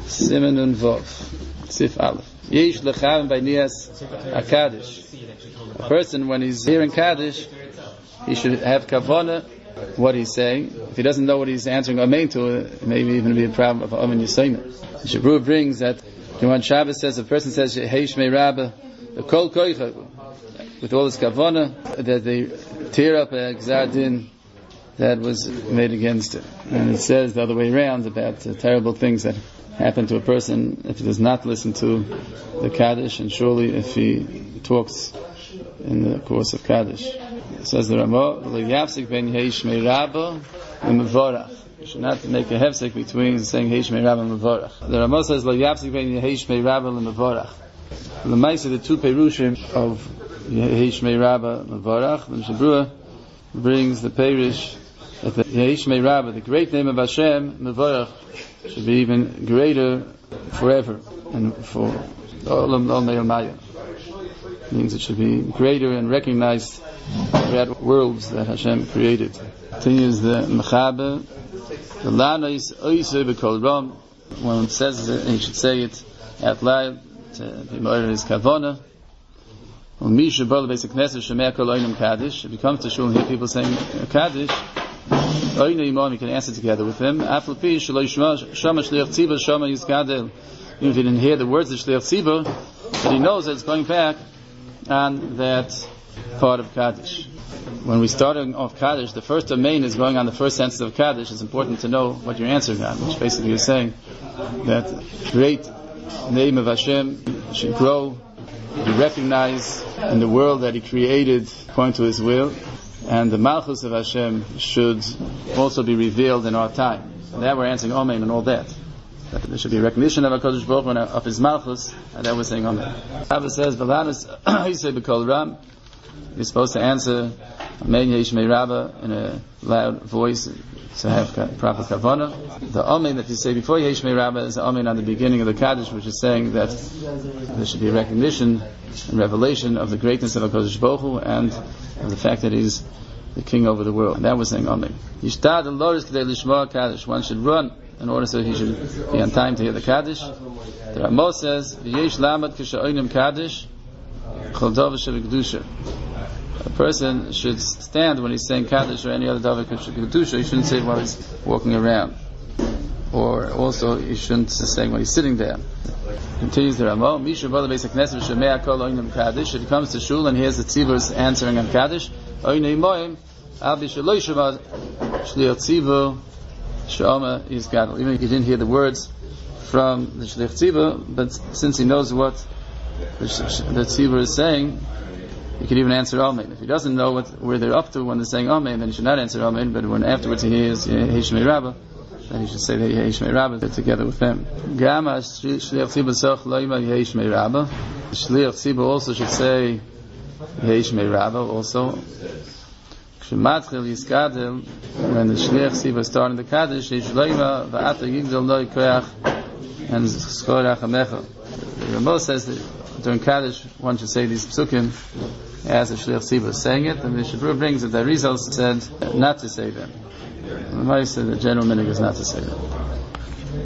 Siman and Vov, Sif Aleph. Yesh lechavim by Nias HaKadosh. A person, when he's hearing Kaddish, he should have kavanah what he's saying. If he doesn't know what he's answering Amen to, it may even be a problem of Amen Yisayna. The Shabru brings that when Shabbos says, a person says, Hey Shmei Rabbah, the Kol Koicha, with all his kavanah, that they tear up a Gzar Din that was made against it. And it says the other way around about terrible things that happen to a person if he does not listen to the Kaddish, and surely if he talks in the course of Kaddish. It says the Ramah, "Yafsik ben Yehei Shmei Rabbah and Mevorach." You should not make a hefsek between saying Yehei Shmei Rabbah and Mevorach. The Ramah says, "Yafsik ben Yehei Shmei Rabbah and Mevorach." The Maisa, the two perushim of Yehei Shmei Rabbah and Mevorach. The Shabruah brings the perish that the Yehei Shmei Rabbah, the great name of Hashem, Mevorach, should be even greater forever and for Olam Ol Maya. Means it should be greater and recognized throughout worlds that Hashem created. Continues the Mechaber, the Lanais Oisei B'Kol Ram. When it says it, he should say it out loud to be more his kavanah. When Misha Bala Basic Knesset Shemei Kol Oinam Kaddish, if he comes to shul and hear people saying Kaddish, Oina Imam, you can answer together with them. After Pi Shaloi Shama Shliach Tziva Shama Yizgadel. Even if he didn't hear the words of Shliach Tziva, but he knows that it's going back on that part of Kaddish. When we start off Kaddish, the first domain is going on the first sentence of Kaddish. It's important to know what you're answering on, which basically is saying that great name of Hashem should grow, be recognized in the world that He created according to His will, and the Malchus of Hashem should also be revealed in our time. And that we're answering Amen and all that. That there should be recognition of HaKadosh Baruch Hu and of His Malchus, and that we're saying Amen. Rabbi says, "V'lanis Yisei B'Kol Ram." You're supposed to answer Amen Yehei Shmei Rabbah in a loud voice to have proper kavanah. The Amen that you say before Yehei Shmei Rabbah is the Amen on the beginning of the Kaddish, which is saying that there should be recognition and revelation of the greatness of HaKadosh Baruch Hu and of the fact that He's the King over the world. And that was saying Amen. Yishtad Loris K'dei Lishma Kaddish. One should run in order so he should be on time to hear the Kaddish. The Ramah says, "V'yesh lamad k'sha'onim Kaddish, chol davar shebekdusha." A person should stand when he's saying Kaddish or any other davar shebekdusha. He shouldn't say it while he's walking around, or also he shouldn't say when he's sitting there. Continues the Ramah, "Misha b'ala beis hakneset v'shemei kol oinim Kaddish." If he comes to shul and hears the tzivos answering on Kaddish, oinei moim al b'shaloi shamad shliach tzivo Shama is Gadol. Even if he didn't hear the words from the Shliach Tziva, but since he knows what the Tziva is saying, he can even answer Amen. If he doesn't know where they're up to when they're saying Amen, then he should not answer Amen. But when afterwards he hears Yehei Shmei Rabbah, then he should say Yehei Shmei Rabbah together with them. Gama Shliach Tziva Soch Loima Yehei Shmei Rabbah. The Shliach Tziva also should say Yehei Shmei Rabbah also. When the Shliach Tziva started the Kaddish, and the Ramah says that during Kaddish one should say these psukim as the Shliach Tziva is saying it, and the Shabru brings that the Arizal said not to say them. The Ramah said the general minhag is not to say them.